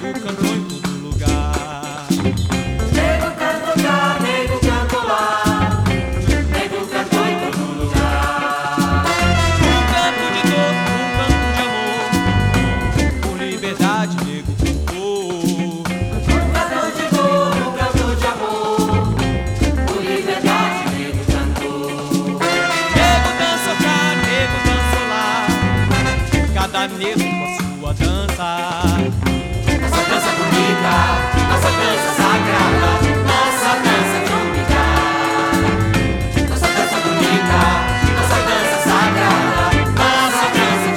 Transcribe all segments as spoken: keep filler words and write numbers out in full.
nego cantou em todo lugar. Nego cantou cá, nego cantou lá, nego cantou em todo lugar. Um canto de dor, um canto de amor, por liberdade nego cantou. Um canto de dor, um canto de amor, por liberdade nego cantou. Nego dançou cá, nego dançou lá, cada nego com a sua dança. Nossa dança bonita, nossa dança sagrada, nossa dança tropical. Nossa dança bonita, nossa dança sagrada, nossa dança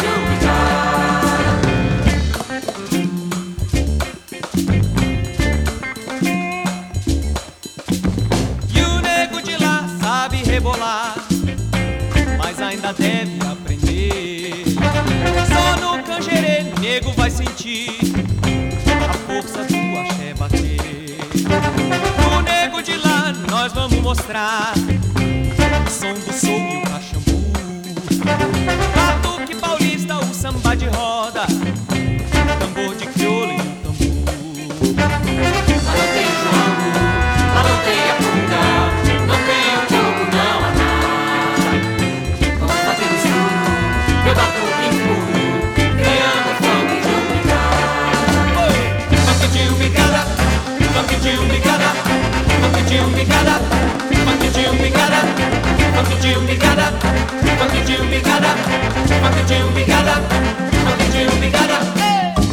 tropical. E o nego de lá sabe rebolar, mas ainda deve aprender. Só no canjerê nego vai sentir a força do axé bater. No nego de lá nós vamos mostrar o som do soul e o cachambu, batuque paulista, o samba de roda, tambor de crioula e o tambor. Lá não tem jogo, lá não tem a punga, não tem o jogo, não há nada. Vamos bater no escuro, meu batuque impuro, criando fome de umbigada. Funk de umbigada, funk de umbigada, funk de umbigada, funk de umbigada, funk de umbigada, funk de umbigada, funk de umbigada, funk de umbigada.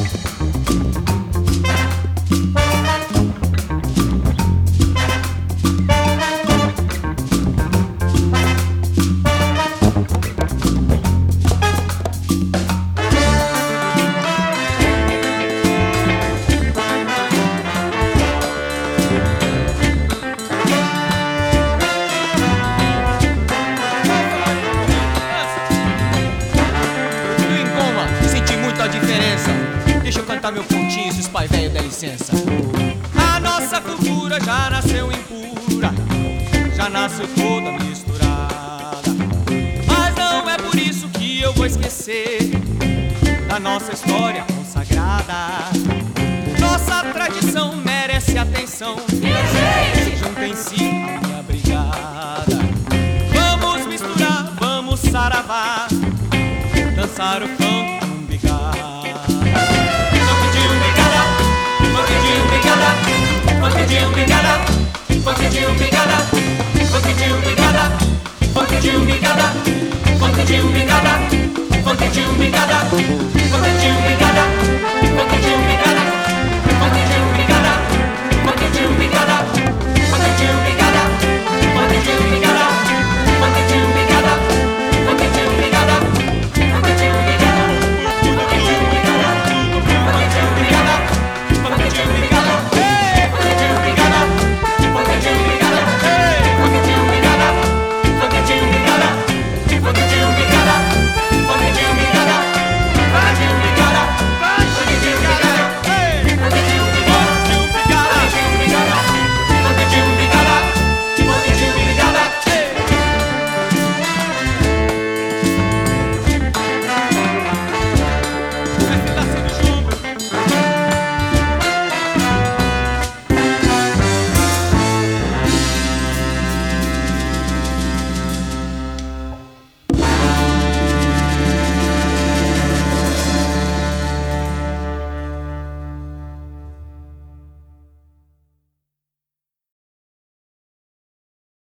A diferença, deixa eu cantar meu pontinho se os pai velho der licença. A nossa cultura já nasceu impura, já nasceu toda misturada, mas não é por isso que eu vou esquecer da nossa história consagrada. Nossa tradição merece atenção, juntem-se a minha brigada. Vamos misturar, vamos saravar, dançar o funk. Funk de umbigada, funk de umbigada, funk de umbigada, funk de umbigada, funk de umbigada, funk de umbigada, funk de umbigada.